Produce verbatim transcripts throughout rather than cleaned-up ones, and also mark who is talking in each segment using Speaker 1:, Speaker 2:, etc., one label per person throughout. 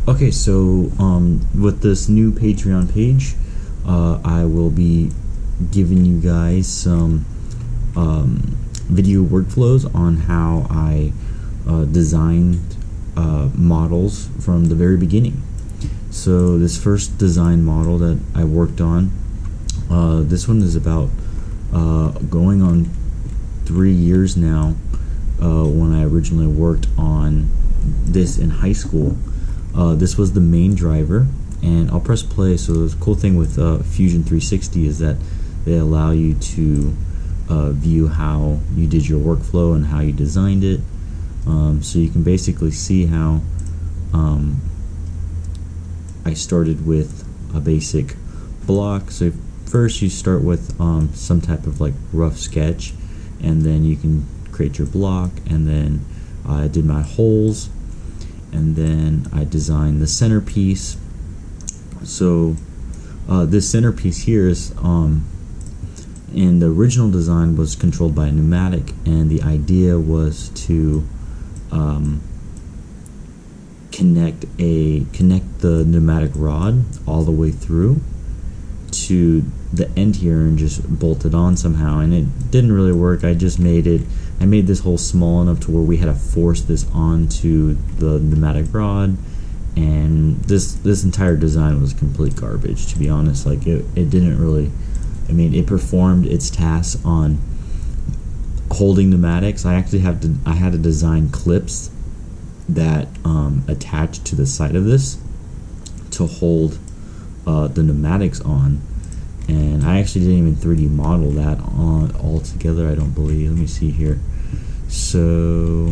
Speaker 1: Okay, so um, with this new Patreon page, uh, I will be giving you guys some um, video workflows on how I uh, designed uh, models from the very beginning. So this first design model that I worked on, uh, this one is about uh, going on three years now. Uh, when I originally worked on this in high school. Uh, this was the main driver, and I'll press play. So the cool thing with uh, Fusion three sixty is that they allow you to uh, view how you did your workflow and how you designed it. Um, so you can basically see how um, I started with a basic block. So first you start with um, some type of like rough sketch, and then you can create your block, and then I did my holes, and then I designed the centerpiece. So uh, this centerpiece here is um, in the original design was controlled by a pneumatic, and the idea was to um, connect a connect the pneumatic rod all the way through to the end here and just bolt it on somehow, and it didn't really work. I just made it I made this hole small enough to where we had to force this onto the pneumatic rod, and this this entire design was complete garbage, to be honest. Like it, it didn't really I mean it performed its tasks on holding pneumatics. I actually have to I had to design clips that um, attach to the side of this to hold uh, the pneumatics on. And I actually didn't even three D model that on all together, I don't believe. Let me see here. So,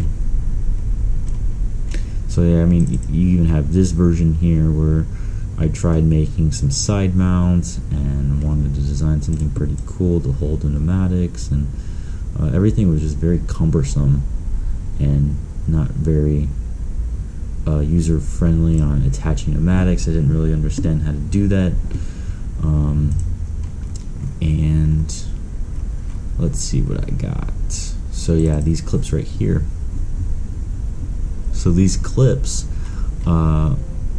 Speaker 1: so yeah, I mean, you even have this version here where I tried making some side mounts and wanted to design something pretty cool to hold the pneumatics, and uh, everything was just very cumbersome and not very uh, user-friendly on attaching pneumatics. I didn't really understand how to do that. Um, and let's see what I got. So yeah, these clips right here. So these clips, uh,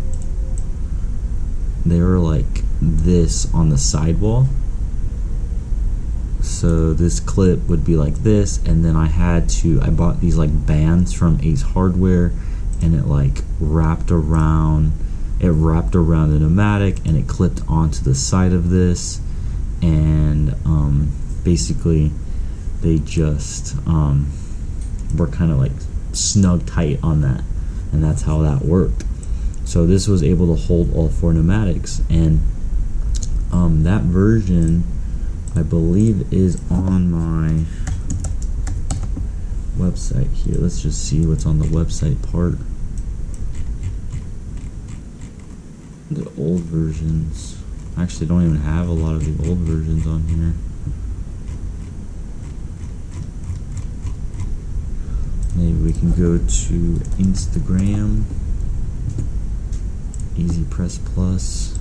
Speaker 1: they were like this on the sidewall. So this clip would be like this, and then I had to, I bought these like bands from Ace Hardware, and it like wrapped around, it wrapped around the pneumatic, and it clipped onto the side of this. And um, basically they just um, were kind of like snug tight on that, and that's how that worked. So this was able to hold all four pneumatics, and um, that version I believe is on my website here. Let's just see what's on the website part. The old versions. I actually don't even have a lot of the old versions on here. Maybe we can go to Instagram, EasyPress Plus.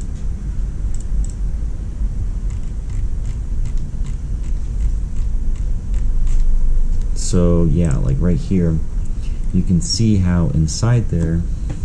Speaker 1: So yeah, like right here, you can see how inside there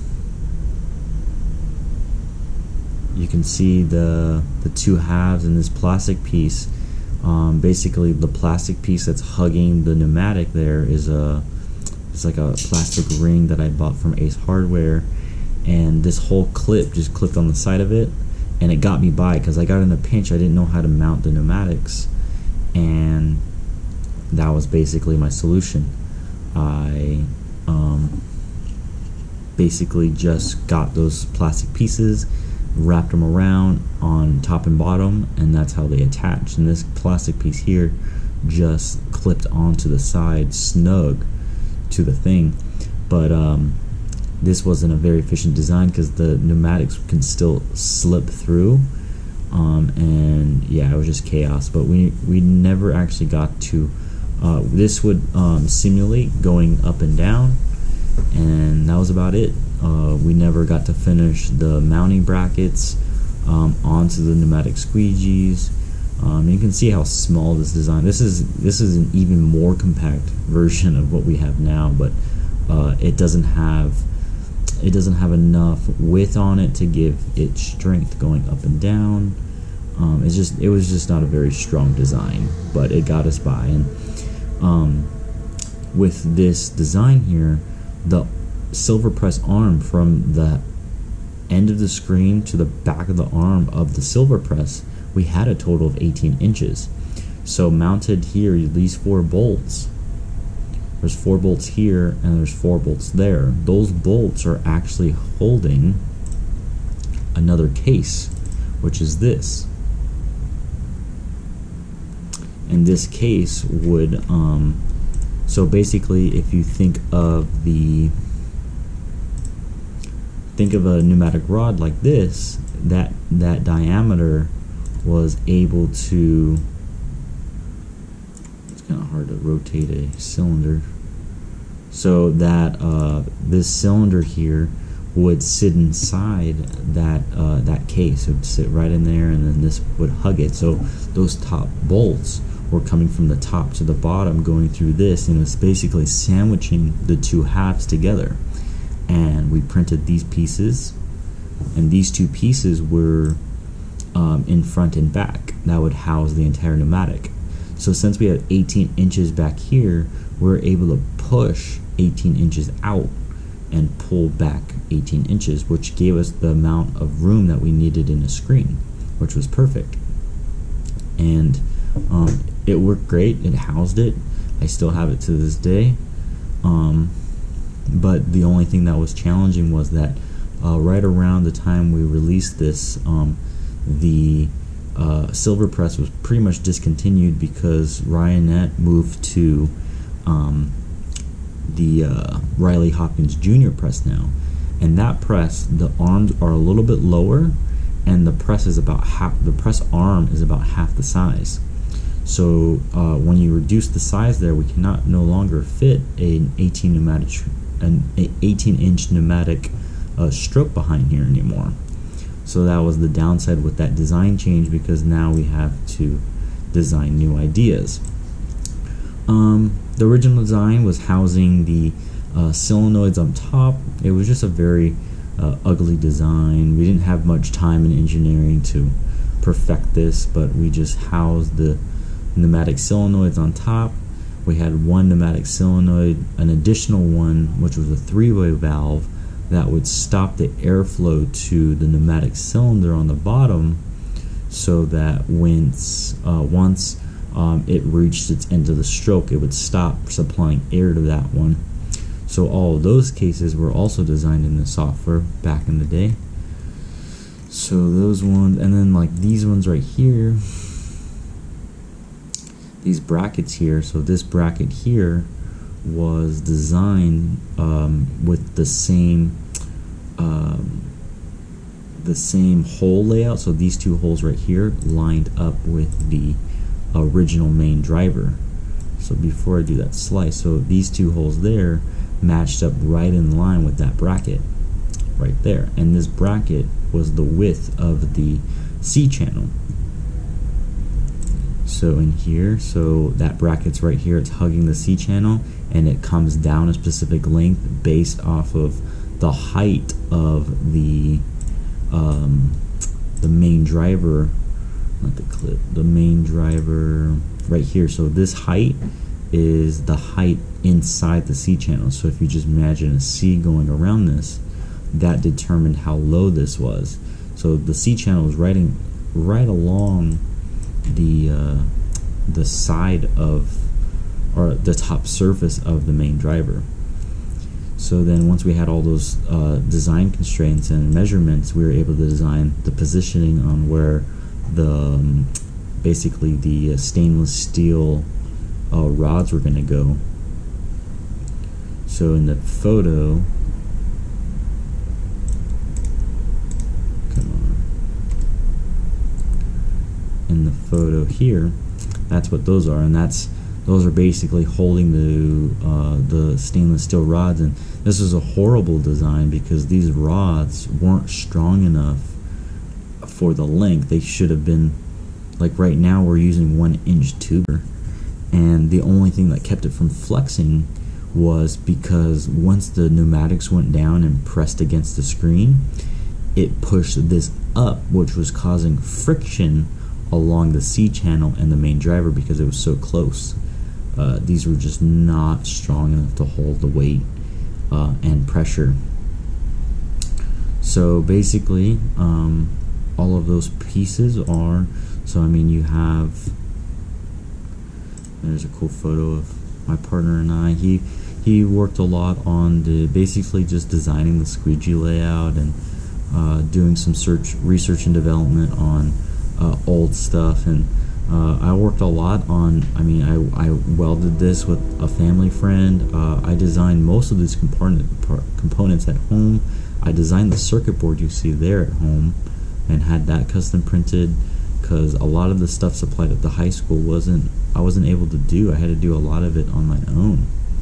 Speaker 1: you can see the the two halves in this plastic piece. Um, basically, the plastic piece that's hugging the pneumatic there is a it's like a plastic ring that I bought from Ace Hardware, and this whole clip just clipped on the side of it, and it got me by because I got in a pinch. I didn't know how to mount the pneumatics, and that was basically my solution. I um, basically just got those plastic pieces, wrapped them around on top and bottom, and that's how they attached. And this plastic piece here just clipped onto the side snug to the thing. But um, this wasn't a very efficient design because the pneumatics can still slip through, um, and yeah, it was just chaos. But we we never actually got to uh, this would um, simulate going up and down, and that was about it. Uh, we never got to finish the mounting brackets um, onto the pneumatic squeegees. Um, you can see how small this design. This is this is an even more compact version of what we have now, but uh, it doesn't have it doesn't have enough width on it to give it strength going up and down. Um, it's just it was just not a very strong design, but it got us by. And um, with this design here, the silver press arm from the end of the screen to the back of the arm of the silver press, we had a total of eighteen inches. So mounted here, these four bolts, there's four bolts here and there's four bolts there. Those bolts are actually holding another case, which is this. And this case would, um, so basically if you think of the, think of a pneumatic rod like this, that, that diameter was able to, it's kind of hard to rotate a cylinder, so that uh, this cylinder here would sit inside that uh, that case. It would sit right in there, and then this would hug it. So those top bolts were coming from the top to the bottom, going through this, and it's basically sandwiching the two halves together. And we printed these pieces, and these two pieces were um, in front and back. That would house the entire pneumatic. So since we have eighteen inches back here, we're able to push eighteen inches out and pull back eighteen inches, which gave us the amount of room that we needed in the screen, which was perfect. And um, it worked great. It housed it. I still have it to this day. Um, but the only thing that was challenging was that uh, right around the time we released this, um, the uh, silver press was pretty much discontinued because Ryonet moved to um, the uh, Riley Hopkins Junior press now, and that press, the arms are a little bit lower, and the press is about half. The press arm is about half the size. So uh, when you reduce the size there, we cannot no longer fit an eighteen pneumatic, an eighteen inch pneumatic uh, stroke behind here anymore. So that was the downside with that design change, because now we have to design new ideas. Um, the original design was housing the uh, solenoids on top. It was just a very uh, ugly design. We didn't have much time in engineering to perfect this, but we just housed the pneumatic solenoids on top. We had one pneumatic solenoid, an additional one, which was a three-way valve that would stop the airflow to the pneumatic cylinder on the bottom, so that once, uh, once um, it reached its end of the stroke, it would stop supplying air to that one. So all of those cases were also designed in the software back in the day. So those ones, and then like these ones right here, these brackets here, so this bracket here was designed um, with the same um, the same hole layout. So these two holes right here lined up with the original main driver. So before I do that slice, so these two holes there matched up right in line with that bracket right there, and this bracket was the width of the C channel. So in here, so that bracket's right here, it's hugging the C channel, and it comes down a specific length based off of the height of the um, the main driver, not the clip, the main driver right here. So this height is the height inside the C channel. So if you just imagine a C going around this, that determined how low this was. So the C channel was right, right along the uh, the side of, or the top surface of the main driver. So then once we had all those uh, design constraints and measurements, we were able to design the positioning on where the um, basically the uh, stainless steel uh, rods were going to go. So in the photo, come on, in the photo here, that's what those are, and that's those are basically holding the uh, the stainless steel rods. And this is a horrible design because these rods weren't strong enough for the length. They should have been, like right now we're using one inch tuber, and the only thing that kept it from flexing was because once the pneumatics went down and pressed against the screen, it pushed this up, which was causing friction along the C channel and the main driver because it was so close. Uh, these were just not strong enough to hold the weight uh, and pressure. So basically, um, all of those pieces are, so I mean you have, there's a cool photo of my partner and I. He he worked a lot on the basically just designing the squeegee layout and uh, doing some search research and development on uh, old stuff, and uh, I worked a lot on, I mean I, I welded this with a family friend. uh, I designed most of these component, par, components at home. I designed the circuit board you see there at home and had that custom printed, because a lot of the stuff supplied at the high school wasn't I wasn't able to do. I had to do a lot of it on my own.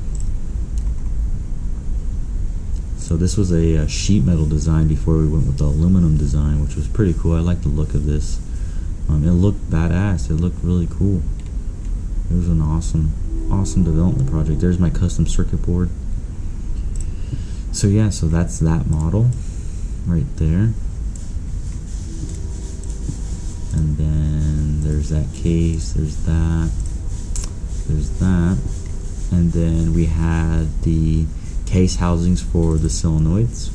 Speaker 1: So this was a, a sheet metal design before we went with the aluminum design, which was pretty cool. I like the look of this. Um, it looked badass. It looked really cool. It was an awesome, awesome development project. There's my custom circuit board. So yeah, so that's that model right there. And then there's that case, there's that, there's that. And then we had the case housings for the solenoids.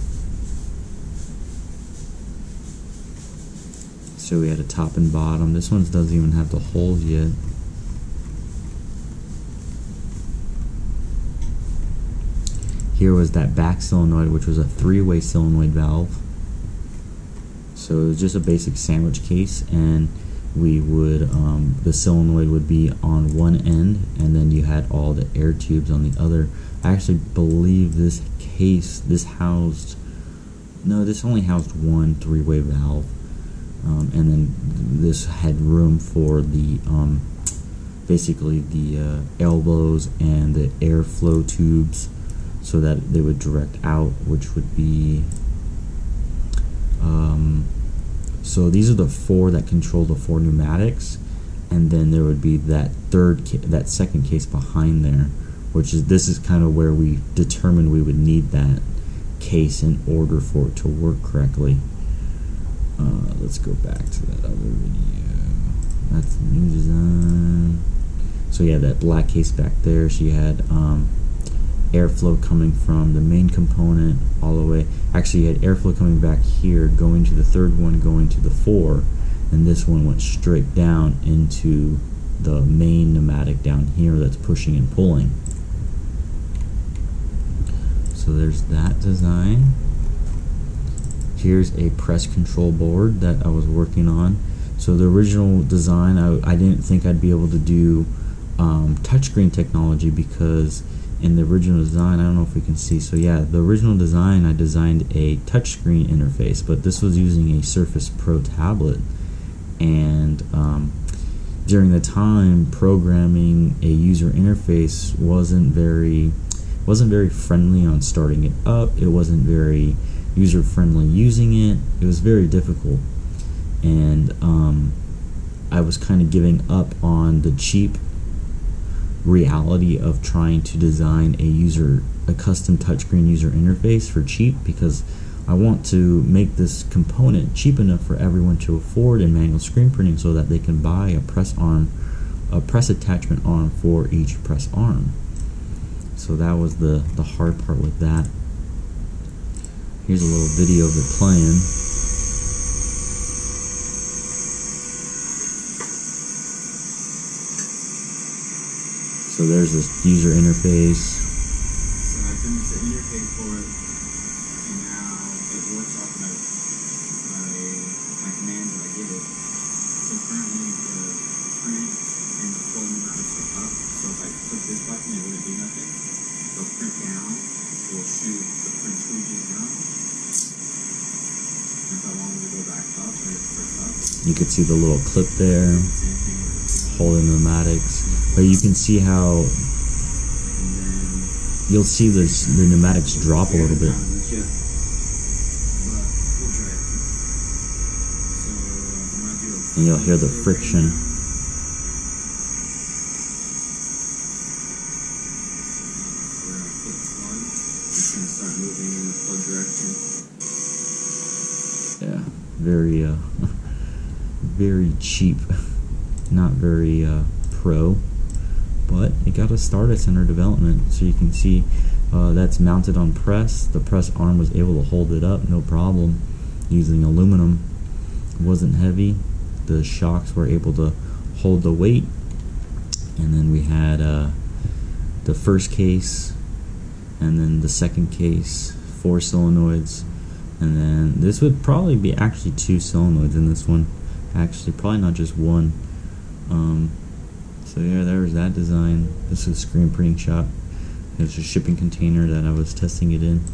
Speaker 1: So we had a top and bottom. This one doesn't even have the holes yet. Here was that back solenoid, which was a three-way solenoid valve. So it was just a basic sandwich case, and we would, um, the solenoid would be on one end, and then you had all the air tubes on the other. I actually believe this case, this housed, no, this only housed one three-way valve. Um, and then this had room for the, um, basically the uh, elbows and the airflow tubes, so that they would direct out, which would be, um, so these are the four that control the four pneumatics, and then there would be that third, ca that second case behind there, which is, this is kind of where we determined we would need that case in order for it to work correctly. Uh, let's go back to that other video. That's the new design. So yeah, that black case back there, she had um, airflow coming from the main component all the way. Actually, you had airflow coming back here, going to the third one, going to the four, and this one went straight down into the main pneumatic down here that's pushing and pulling. So there's that design. Here's a press control board that I was working on. So the original design, I, I didn't think I'd be able to do um, touchscreen technology, because in the original design, I don't know if we can see, so yeah, the original design, I designed a touchscreen interface, but this was using a Surface Pro tablet, and um, during the time, programming a user interface wasn't very, wasn't very friendly on starting it up. It wasn't very user-friendly using it. It was very difficult, and um, I was kind of giving up on the cheap reality of trying to design a user a custom touchscreen user interface for cheap, because I want to make this component cheap enough for everyone to afford in manual screen printing, so that they can buy a press arm, a press attachment arm for each press arm. So that was the the hard part with that. Here's a little video of it playing. So there's this user interface.
Speaker 2: So I finished the interface for it, and now it works off my, my, my command that I give it. So currently the print and the flow pneumatics are up, so if I click this button it wouldn't do nothing. The print down will shoot the print squeegees down. And if I wanted to go back up, I just press up.
Speaker 1: You could see the little clip there, holding the pneumatics. But you can see how you'll see this, the pneumatics drop a little bit. And you'll hear the friction. very uh, very cheap, not very uh, pro, but it got us started center development. So you can see uh, that's mounted on press. The press arm was able to hold it up no problem using aluminum. It wasn't heavy. The shocks were able to hold the weight. And then we had uh, the first case, and then the second case, four solenoids, and then this would probably be actually two solenoids in this one, actually probably not just one. Um, so yeah, there's that design. This is a screen printing shop. There's a shipping container that I was testing it in.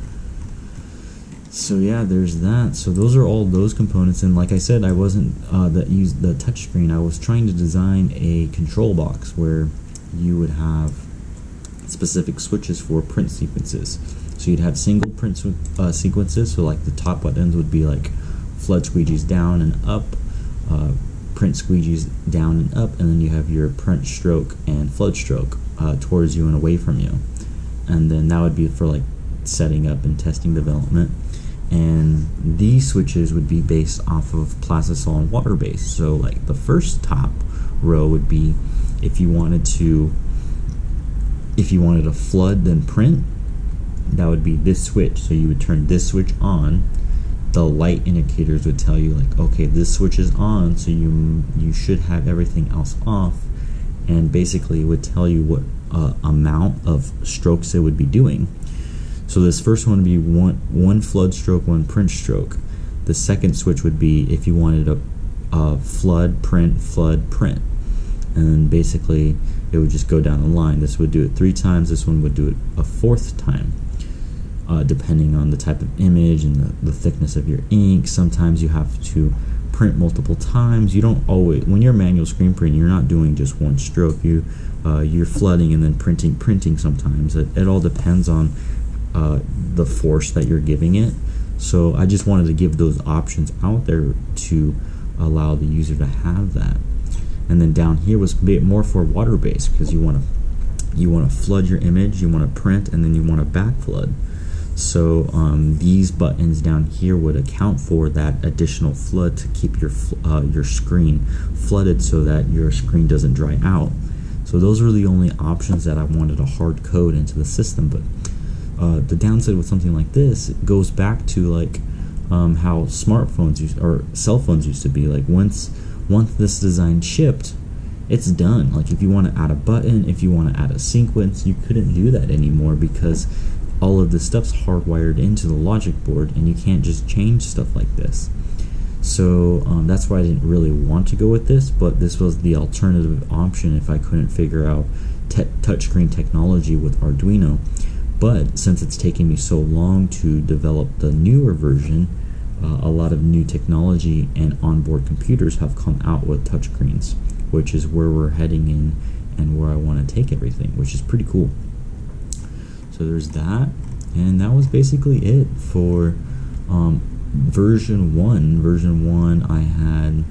Speaker 1: So yeah, there's that. So those are all those components, and like I said, I wasn't uh, that used the touchscreen. I was trying to design a control box where you would have specific switches for print sequences. So you'd have single print uh, sequences. So like the top buttons would be like flood squeegees down and up, uh, print squeegees down and up, and then you have your print stroke and flood stroke uh, towards you and away from you. And then that would be for like setting up and testing development. And these switches would be based off of Plastisol and water base. So like the first top row would be if you wanted to if you wanted to flood then print, that would be this switch. So you would turn this switch on. The light indicators would tell you like, okay, this switch is on, so you you should have everything else off, and basically it would tell you what uh, amount of strokes it would be doing. So this first one would be one, one flood stroke, one print stroke. The second switch would be if you wanted a, a flood, print, flood, print. And basically it would just go down the line. This would do it three times, this one would do it a fourth time. Uh, depending on the type of image and the, the thickness of your ink. Sometimes you have to print multiple times. You don't always, when you're manual screen printing, you're not doing just one stroke. You, uh, you're flooding and then printing, printing sometimes. It, it all depends on Uh, the force that you're giving it. So I just wanted to give those options out there to allow the user to have that. And then down here was a bit more for water based, because you want to you want to flood your image, you want to print, and then you want to back flood. So um, these buttons down here would account for that additional flood to keep your uh, your screen flooded so that your screen doesn't dry out. So those were the only options that I wanted to hard code into the system. But Uh, the downside with something like this, it goes back to like um, how smartphones used, or cell phones used to be. Like once once this design shipped, it's done. Like if you want to add a button, if you want to add a sequence, you couldn't do that anymore because all of this stuff's hardwired into the logic board, and you can't just change stuff like this. So um, that's why I didn't really want to go with this, but this was the alternative option if I couldn't figure out te touchscreen technology with Arduino. But since it's taken me so long to develop the newer version, uh, a lot of new technology and onboard computers have come out with touchscreens, which is where we're heading in and where I want to take everything, which is pretty cool. So there's that, and that was basically it for um, version one. Version one, I had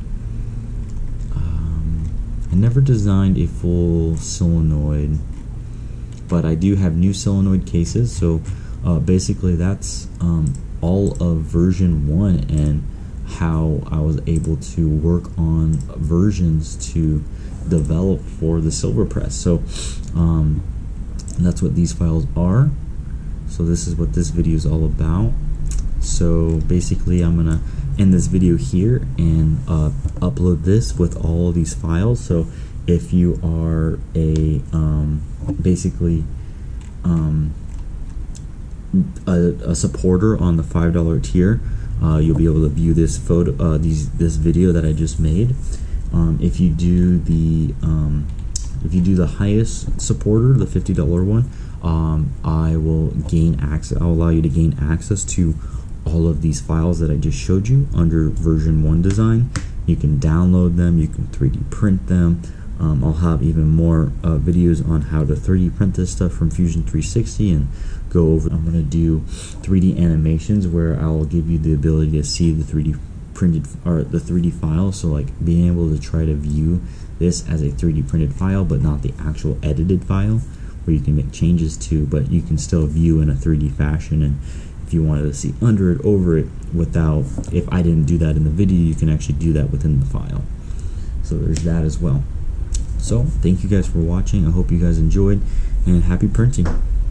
Speaker 1: um, I never designed a full solenoid, but I do have new solenoid cases. So uh, basically that's um, all of version one and how I was able to work on versions to develop for the Silverpress. So um, that's what these files are. So this is what this video is all about. So basically I'm gonna end this video here and uh, upload this with all of these files. So if you are a um, basically um, a, a supporter on the five dollar tier, uh, you'll be able to view this photo, uh, these this video that I just made. Um, if you do the um, if you do the highest supporter, the fifty dollar one, um, I will gain access. I'll allow you to gain access to all of these files that I just showed you under version one design. You can download them. You can three D print them. Um, I'll have even more uh, videos on how to three D print this stuff from Fusion three sixty and go over. I'm going to do three D animations where I'll give you the ability to see the three D printed or the three D file. So like being able to try to view this as a three D printed file, but not the actual edited file where you can make changes to, but you can still view in a three D fashion and If you wanted to see under it, over it, without, if I didn't do that in the video, you can actually do that within the file. So there's that as well. So thank you guys for watching. I hope you guys enjoyed, and happy printing.